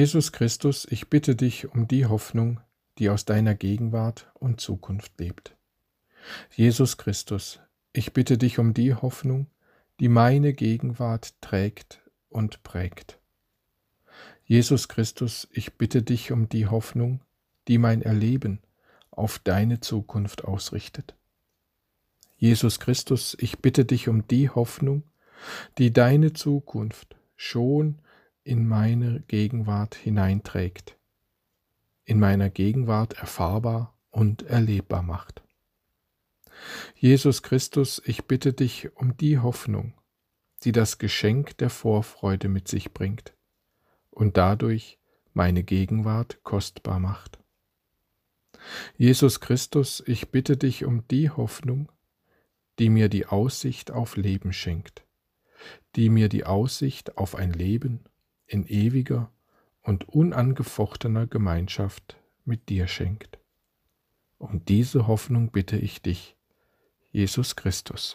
Jesus Christus, ich bitte dich um die Hoffnung, die aus deiner Gegenwart und Zukunft lebt. Jesus Christus, ich bitte dich um die Hoffnung, die meine Gegenwart trägt und prägt. Jesus Christus, ich bitte dich um die Hoffnung, die mein Erleben auf deine Zukunft ausrichtet. Jesus Christus, ich bitte dich um die Hoffnung, die deine Zukunft schon in meine Gegenwart hineinträgt, in meiner Gegenwart erfahrbar und erlebbar macht. Jesus Christus, ich bitte dich um die Hoffnung, die das Geschenk der Vorfreude mit sich bringt und dadurch meine Gegenwart kostbar macht. Jesus Christus, ich bitte dich um die Hoffnung, die mir die Aussicht auf Leben schenkt, die mir die Aussicht auf ein Leben in ewiger und unangefochtener Gemeinschaft mit dir schenkt. Um diese Hoffnung bitte ich dich, Jesus Christus.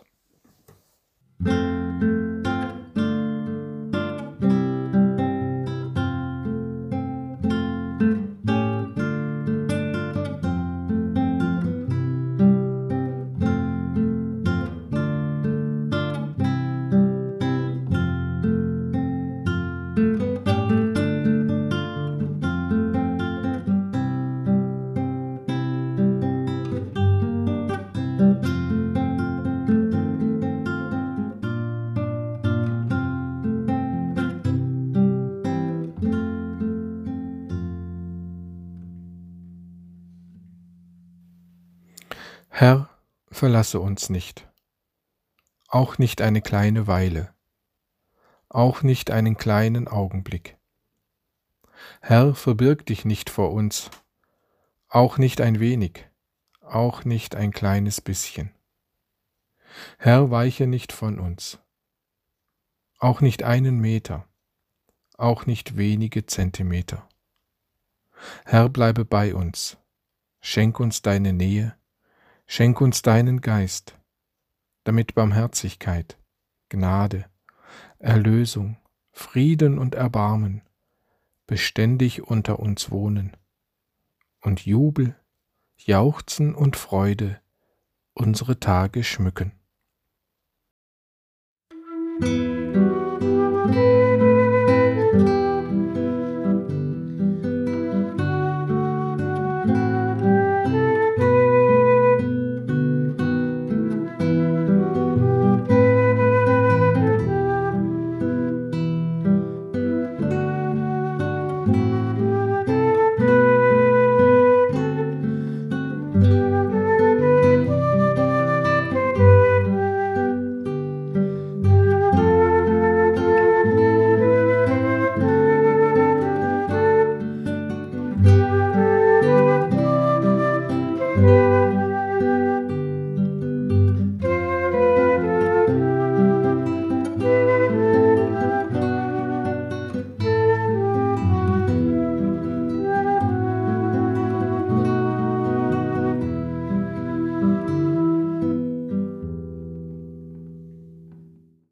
Herr, verlasse uns nicht, auch nicht eine kleine Weile, auch nicht einen kleinen Augenblick. Herr, verbirg dich nicht vor uns, auch nicht ein wenig, auch nicht ein kleines bisschen. Herr, weiche nicht von uns, auch nicht einen Meter, auch nicht wenige Zentimeter. Herr, bleibe bei uns, schenk uns deine Nähe, schenk uns deinen Geist, damit Barmherzigkeit, Gnade, Erlösung, Frieden und Erbarmen beständig unter uns wohnen und Jubel, Jauchzen und Freude unsere Tage schmücken.